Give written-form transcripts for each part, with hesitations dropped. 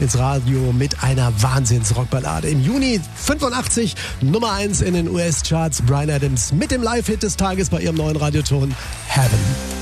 ins Radio mit einer Wahnsinns-Rockballade. Im Juni 85 Nummer 1 in den US-Charts. Bryan Adams mit dem Live-Hit des Tages bei ihrem neuen Radioton Heaven.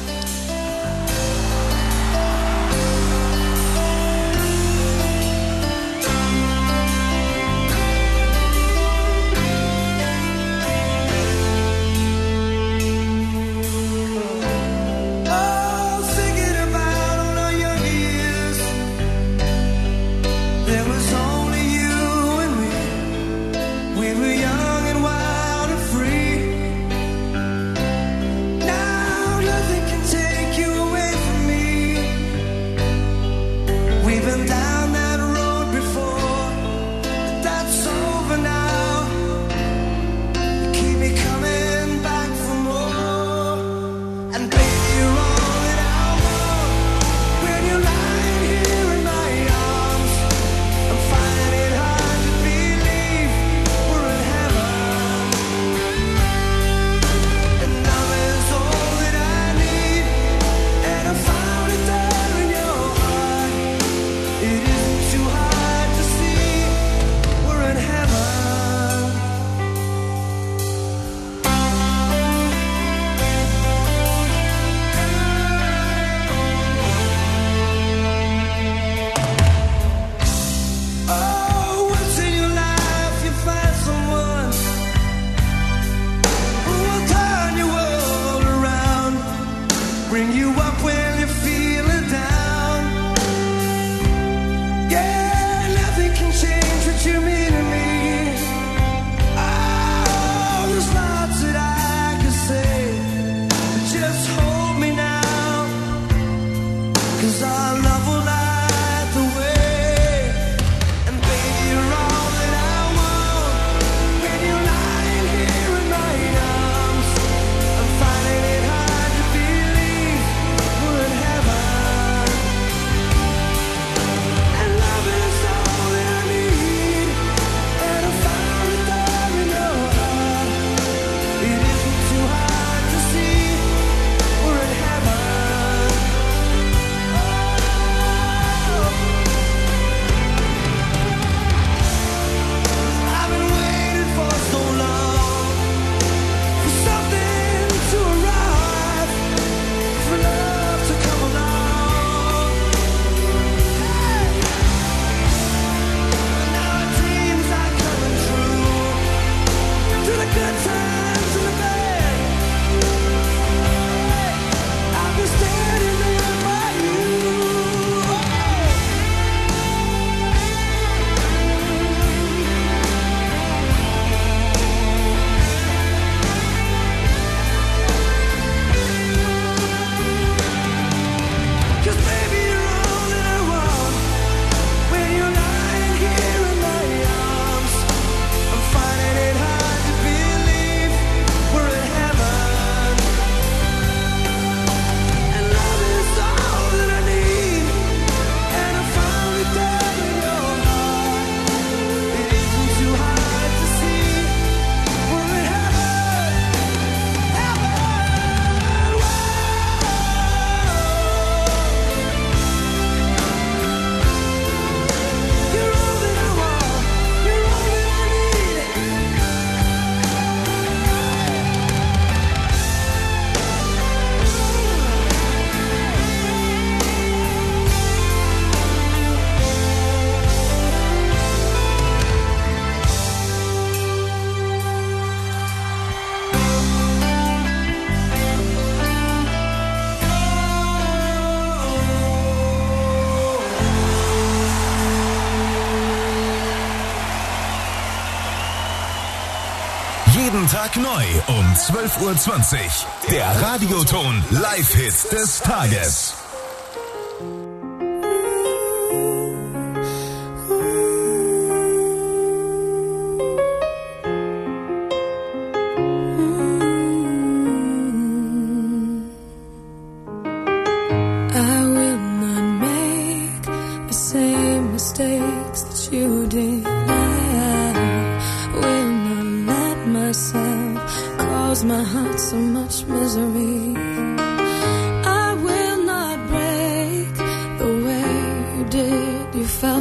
Jeden Tag neu um 12:20 Uhr. Der Radioton Live-Hit des Tages.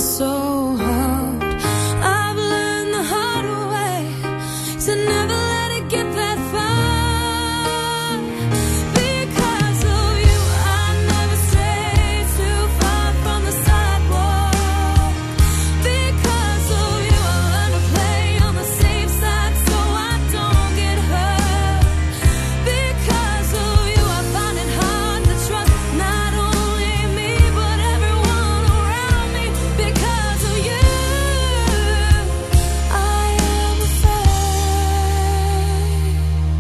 so hard. I've learned the hard way to never let it get that far. Because of you, I never stray too far from the sidewalk. Because of you, I learn to play on the safe side so I don't get hurt. Because of you, I find it hard to trust not only me but everyone around me. Because of you, I am afraid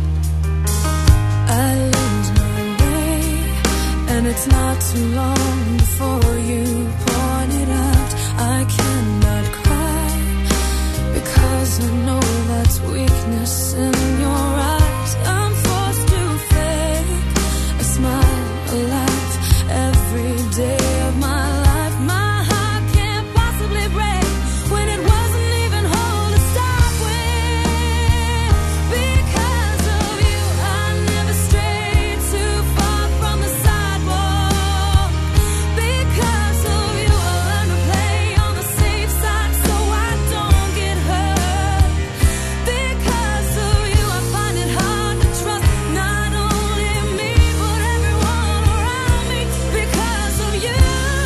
I lose my way, and it's not too long before you point it out. I cannot cry because I know that's weakness in your eyes. I'm forced to fake a smile, a laugh every day of my life. My heart can't possibly break when it wasn't even whole to start with. Because of you, I never strayed too far from the sidewalk. Because of you, I learned to play on the safe side so I don't get hurt. Because of you, I find it hard to trust not only me but everyone around me. Because of you,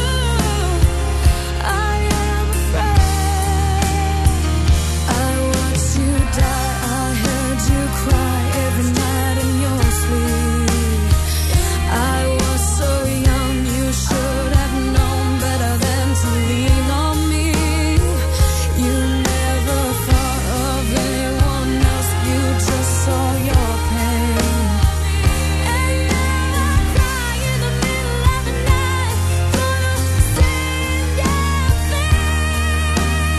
I am afraid. I watched you die, I heard you cry every night in your sleep. I was so young, you should have known better than to lean on me. You never thought of anyone else, you just saw your pain. And now I cry in the middle of the night for the same damn thing.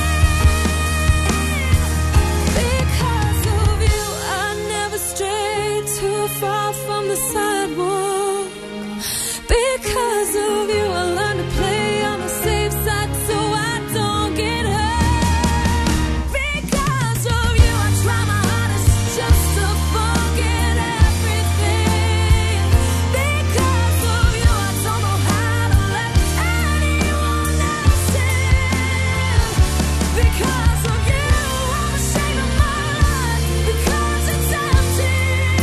Because of you, I never strayed too far from the sidewalk. Because of you, I learned to play on the safe side so I don't get hurt. Because of you, I try my hardest just to forget everything. Because of you, I don't know how to let anyone else in. Because of you, I'm ashamed of my life because it's empty.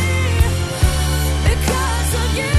Because of you,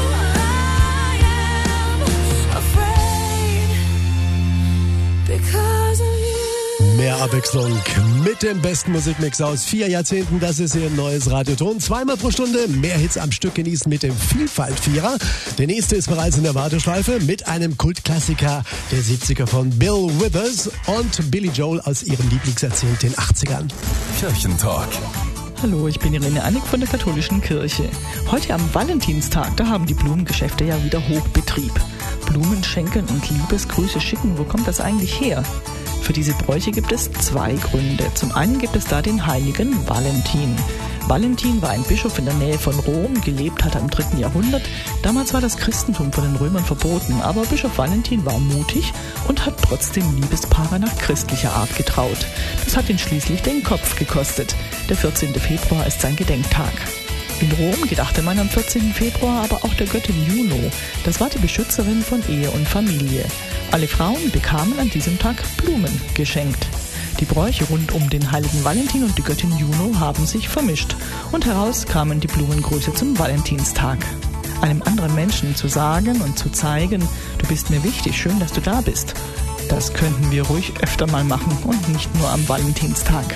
I am afraid. Because of you. Mehr Abwechslung mit dem besten Musikmix aus 4 Jahrzehnten. Das ist Ihr neues Radioton. 2-mal pro Stunde mehr Hits am Stück genießen mit dem Vielfalt-Vierer. Der nächste ist bereits in der Warteschleife mit einem Kultklassiker der 70er von Bill Withers und Billy Joel aus ihrem Lieblingsjahrzehnt, den 80ern. Kirchentalk. Hallo, ich bin Irene Annick von der Katholischen Kirche. Heute am Valentinstag, da haben die Blumengeschäfte ja wieder Hochbetrieb. Blumen schenken und Liebesgrüße schicken, wo kommt das eigentlich her? Für diese Bräuche gibt es 2 Gründe. Zum einen gibt es da den heiligen Valentin. Valentin war ein Bischof in der Nähe von Rom, gelebt hat er im 3. Jahrhundert. Damals war das Christentum von den Römern verboten, aber Bischof Valentin war mutig und hat trotzdem Liebespaare nach christlicher Art getraut. Das hat ihn schließlich den Kopf gekostet. Der 14. Februar ist sein Gedenktag. In Rom gedachte man am 14. Februar aber auch der Göttin Juno. Das war die Beschützerin von Ehe und Familie. Alle Frauen bekamen an diesem Tag Blumen geschenkt. Die Bräuche rund um den heiligen Valentin und die Göttin Juno haben sich vermischt und heraus kamen die Blumengrüße zum Valentinstag. Einem anderen Menschen zu sagen und zu zeigen, du bist mir wichtig, schön, dass du da bist. Das könnten wir ruhig öfter mal machen und nicht nur am Valentinstag.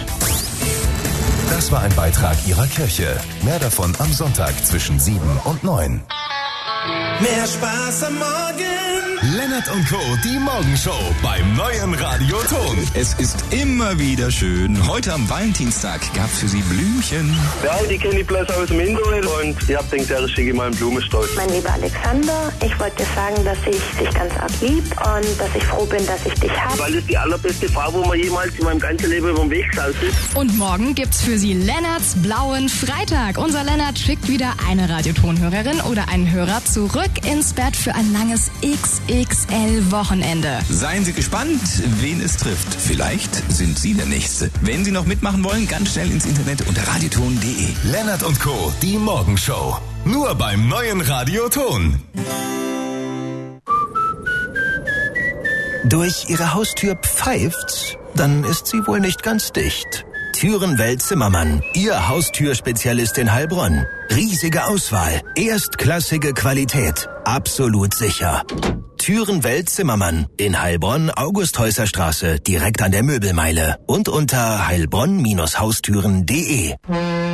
Das war ein Beitrag Ihrer Kirche. Mehr davon am Sonntag zwischen 7 und 9. Mehr Spaß am Morgen. Lennart und Co., die Morgenshow beim neuen Radioton. Es ist immer wieder schön. Heute am Valentinstag gab's für Sie Blümchen. Ja, die kenne ich bloß aus dem Internet und ich hab gedacht, der schicke mal einen Blumenstrauß. Mein lieber Alexander, ich wollte dir sagen, dass ich dich ganz arg lieb und dass ich froh bin, dass ich dich habe. Weil das die allerbeste Frau, wo man jemals in meinem ganzen Leben über den Weg gesaust ist. Und morgen gibt's für Sie Lennarts blauen Freitag. Unser Lennart schickt wieder eine Radiotonhörerin oder einen Hörer zurück ins Bett für ein langes XXL-Wochenende. Seien Sie gespannt, wen es trifft. Vielleicht sind Sie der Nächste. Wenn Sie noch mitmachen wollen, ganz schnell ins Internet unter radioton.de. Lennart und Co., die Morgenshow. Nur beim neuen Radioton. durch Ihre Haustür pfeift's, dann ist sie wohl nicht ganz dicht. Türenwelt Zimmermann, Ihr Haustürspezialist in Heilbronn. Riesige Auswahl, erstklassige Qualität, absolut sicher. Türenwelt Zimmermann in Heilbronn, Augusthäuserstraße, direkt an der Möbelmeile und unter heilbronn-haustüren.de.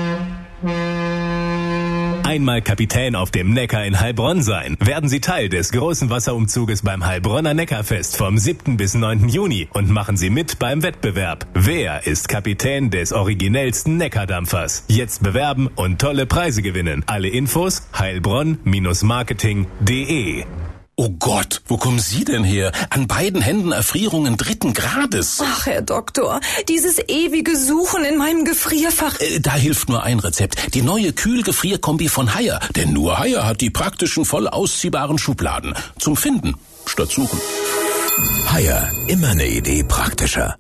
Einmal Kapitän auf dem Neckar in Heilbronn sein. Werden Sie Teil des großen Wasserumzuges beim Heilbronner Neckarfest vom 7. bis 9. Juni und machen Sie mit beim Wettbewerb. Wer ist Kapitän des originellsten Neckardampfers? Jetzt bewerben und tolle Preise gewinnen. Alle Infos heilbronn-marketing.de. Oh Gott, wo kommen Sie denn her? An beiden Händen Erfrierungen 3. Grades. Ach, Herr Doktor, dieses ewige Suchen in meinem Gefrierfach. Da hilft nur ein Rezept. Die neue Kühl-Gefrier-Kombi von Haier. Denn nur Haier hat die praktischen, voll ausziehbaren Schubladen. Zum Finden statt Suchen. Haier, immer eine Idee praktischer.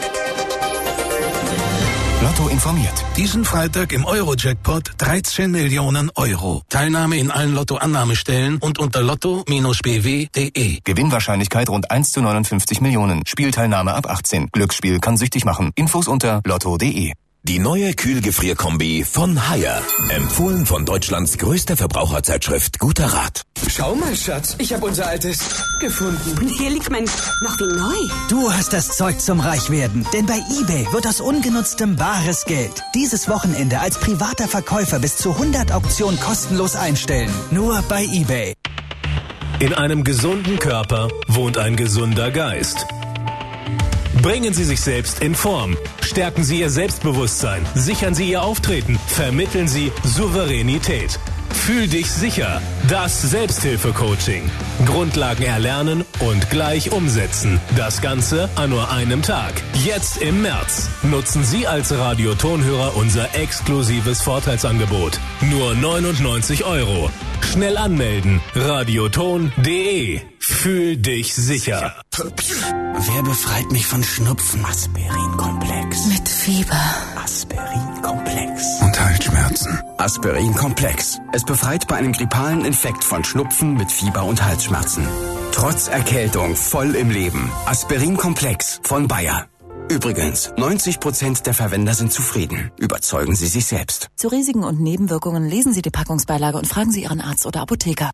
Lotto informiert. Diesen Freitag im Euro-Jackpot 13 Millionen Euro. Teilnahme in allen Lotto-Annahmestellen und unter lotto-bw.de. Gewinnwahrscheinlichkeit rund 1:59 Millionen. Spielteilnahme ab 18. Glücksspiel kann süchtig machen. Infos unter lotto.de. Die neue Kühlgefrierkombi von Haier. Empfohlen von Deutschlands größter Verbraucherzeitschrift Guter Rat. Schau mal, Schatz, ich habe unser altes gefunden. Hier liegt mein noch wie neu. Du hast das Zeug zum Reichwerden, denn bei eBay wird aus ungenutztem wahres Geld. Dieses Wochenende als privater Verkäufer bis zu 100 Auktionen kostenlos einstellen. Nur bei eBay. In einem gesunden Körper wohnt ein gesunder Geist. Bringen Sie sich selbst in Form. Stärken Sie Ihr Selbstbewusstsein. Sichern Sie Ihr Auftreten. Vermitteln Sie Souveränität. Fühl dich sicher. Das Selbsthilfe-Coaching. Grundlagen erlernen und gleich umsetzen. Das Ganze an nur einem Tag. Jetzt im März. Nutzen Sie als Radiotonhörer unser exklusives Vorteilsangebot. Nur 99 €. Schnell anmelden. radioton.de. Fühl dich sicher. Wer befreit mich von Schnupfen? Aspirin-Komplex. Mit Fieber. Aspirin-Komplex. Und Halsschmerzen. Aspirin-Komplex. Es befreit bei einem grippalen Infekt von Schnupfen mit Fieber und Halsschmerzen. Trotz Erkältung voll im Leben. Aspirin-Komplex von Bayer. Übrigens, 90% der Verwender sind zufrieden. Überzeugen Sie sich selbst. Zu Risiken und Nebenwirkungen lesen Sie die Packungsbeilage und fragen Sie Ihren Arzt oder Apotheker.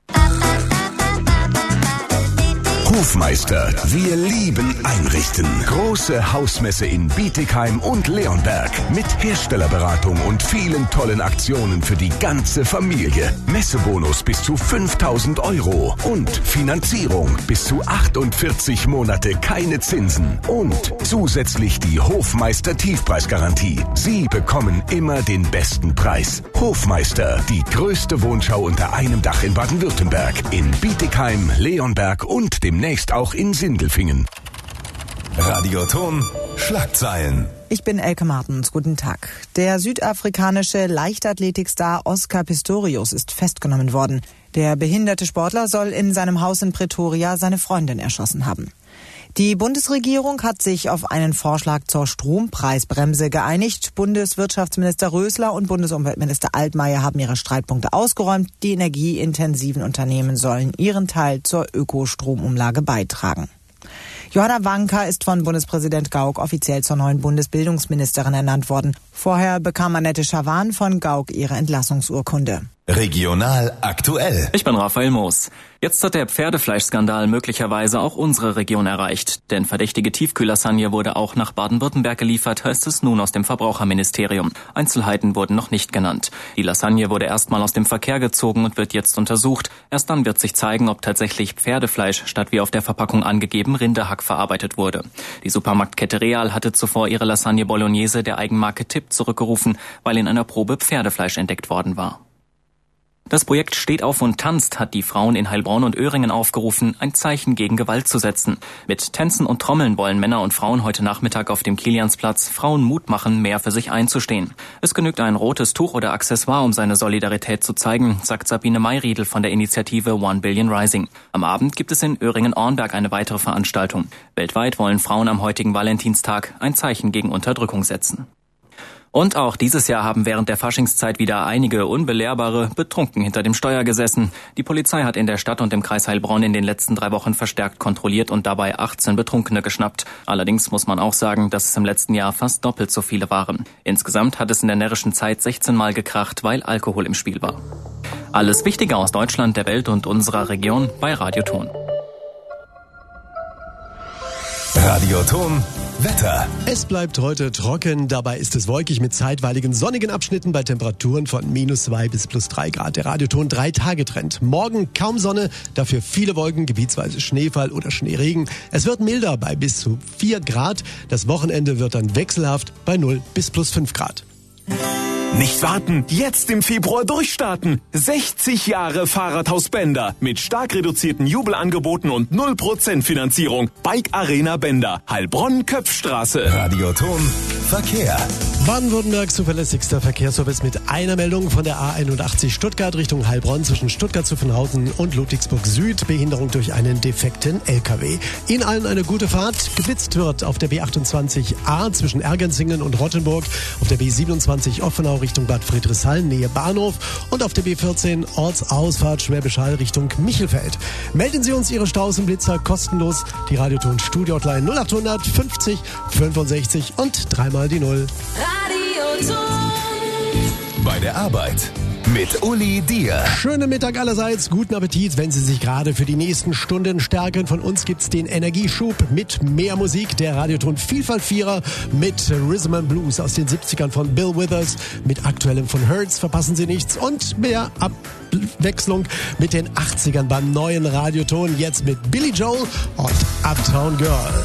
Hofmeister, wir lieben Einrichten. Große Hausmesse in Bietigheim und Leonberg. Mit Herstellerberatung und vielen tollen Aktionen für die ganze Familie. Messebonus bis zu 5.000 €. Und Finanzierung bis zu 48 Monate, keine Zinsen. Und zusätzlich die Hofmeister Tiefpreisgarantie. Sie bekommen immer den besten Preis. Hofmeister, die größte Wohnschau unter einem Dach in Baden-Württemberg. In Bietigheim, Leonberg und demnächst auch in Sindelfingen. Radioton Schlagzeilen. Ich bin Elke Martens, guten Tag. Der südafrikanische Leichtathletikstar Oscar Pistorius ist festgenommen worden. Der behinderte Sportler soll in seinem Haus in Pretoria seine Freundin erschossen haben. Die Bundesregierung hat sich auf einen Vorschlag zur Strompreisbremse geeinigt. Bundeswirtschaftsminister Rösler und Bundesumweltminister Altmaier haben ihre Streitpunkte ausgeräumt. Die energieintensiven Unternehmen sollen ihren Teil zur Ökostromumlage beitragen. Johanna Wanka ist von Bundespräsident Gauck offiziell zur neuen Bundesbildungsministerin ernannt worden. Vorher bekam Annette Schawan von Gauck ihre Entlassungsurkunde. Regional aktuell. Ich bin Raphael Moos. Jetzt hat der Pferdefleischskandal möglicherweise auch unsere Region erreicht. Denn verdächtige Tiefkühllasagne wurde auch nach Baden-Württemberg geliefert, heißt es nun aus dem Verbraucherministerium. Einzelheiten wurden noch nicht genannt. Die Lasagne wurde erstmal aus dem Verkehr gezogen und wird jetzt untersucht. Erst dann wird sich zeigen, ob tatsächlich Pferdefleisch statt wie auf der Verpackung angegeben Rinderhack verarbeitet wurde. Die Supermarktkette Real hatte zuvor ihre Lasagne Bolognese der Eigenmarke Tipp zurückgerufen, weil in einer Probe Pferdefleisch entdeckt worden war. Das Projekt Steht auf und tanzt hat die Frauen in Heilbronn und Öhringen aufgerufen, ein Zeichen gegen Gewalt zu setzen. Mit Tänzen und Trommeln wollen Männer und Frauen heute Nachmittag auf dem Kiliansplatz Frauen Mut machen, mehr für sich einzustehen. Es genügt ein rotes Tuch oder Accessoire, um seine Solidarität zu zeigen, sagt Sabine Mayriedl von der Initiative One Billion Rising. Am Abend gibt es in Öhringen-Ornberg eine weitere Veranstaltung. Weltweit wollen Frauen am heutigen Valentinstag ein Zeichen gegen Unterdrückung setzen. Und auch dieses Jahr haben während der Faschingszeit wieder einige Unbelehrbare betrunken hinter dem Steuer gesessen. Die Polizei hat in der Stadt und im Kreis Heilbronn in den letzten 3 Wochen verstärkt kontrolliert und dabei 18 Betrunkene geschnappt. Allerdings muss man auch sagen, dass es im letzten Jahr fast doppelt so viele waren. Insgesamt hat es in der närrischen Zeit 16 Mal gekracht, weil Alkohol im Spiel war. Alles Wichtige aus Deutschland, der Welt und unserer Region bei Radioton. Radioton Wetter. Es bleibt heute trocken, dabei ist es wolkig mit zeitweiligen sonnigen Abschnitten bei Temperaturen von -2 bis +3 Grad. Der Radioton 3-Tage-Trend. Morgen kaum Sonne, dafür viele Wolken, gebietsweise Schneefall oder Schneeregen. Es wird milder bei bis zu 4 Grad. Das Wochenende wird dann wechselhaft bei 0 bis +5 Grad. Nicht warten, jetzt im Februar durchstarten. 60 Jahre Fahrradhaus Bender mit stark reduzierten Jubelangeboten und 0% Finanzierung. Bike Arena Bender, Heilbronn-Köpfstraße. Radioton Verkehr. Baden-Württembergs zuverlässigster Verkehrsservice mit einer Meldung von der A81 Stuttgart Richtung Heilbronn zwischen Stuttgart-Zuffenhausen und Ludwigsburg Süd. Behinderung durch einen defekten LKW. Ihnen allen eine gute Fahrt. Geblitzt wird auf der B28A zwischen Ergenzingen und Rottenburg, auf der B27 Offenau Richtung Bad Friedrichshain, Nähe Bahnhof und auf der B14 Ortsausfahrt Schwäbisch Hall Richtung Michelfeld. Melden Sie uns Ihre Staus und Blitzer kostenlos. Die Radioton Studio-Hotline 0800 50 65 und dreimal die 0. Radioton. Bei der Arbeit mit Uli Dier. Schönen Mittag allerseits, guten Appetit, wenn Sie sich gerade für die nächsten Stunden stärken. Von uns gibt's den Energieschub mit mehr Musik. Der Radioton Vielfalt-Vierer mit Rhythm and Blues aus den 70ern von Bill Withers, mit aktuellem von Hertz, verpassen Sie nichts, und mehr Abwechslung mit den 80ern beim neuen Radioton. Jetzt mit Billy Joel und Uptown Girl.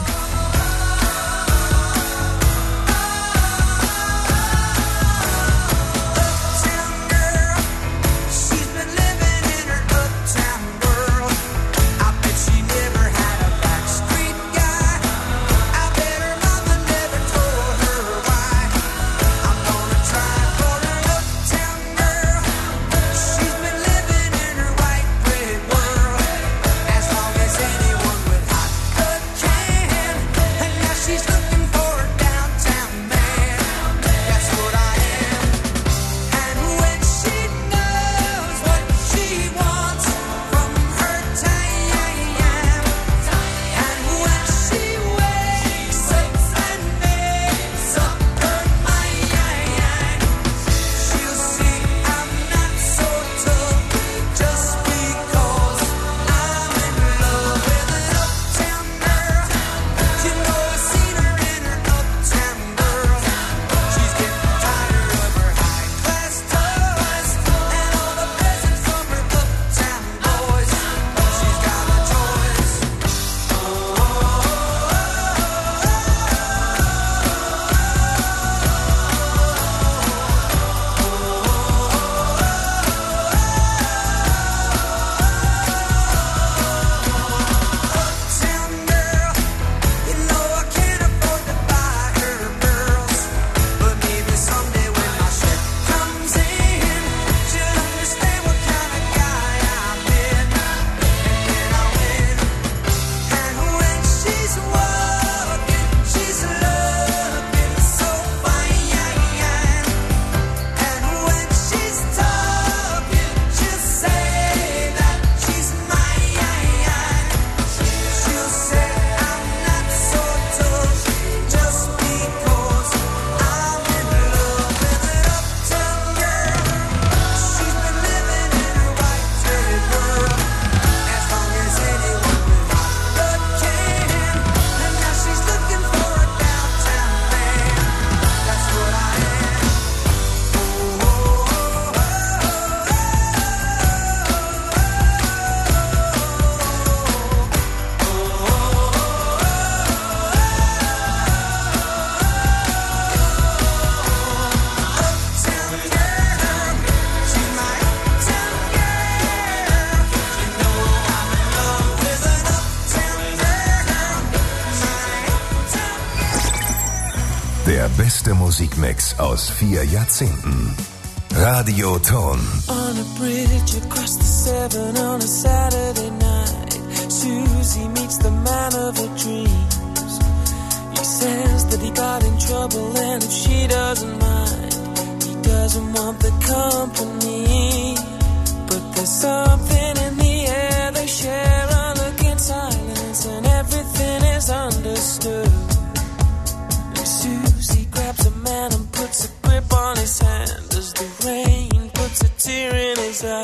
Der beste Musikmix aus 4 Jahrzehnten. Radioton. On a bridge across the Severn on a Saturday night, Susie meets the man of her dreams. He says that he got in trouble, and if she doesn't mind, he doesn't want the company. But there's something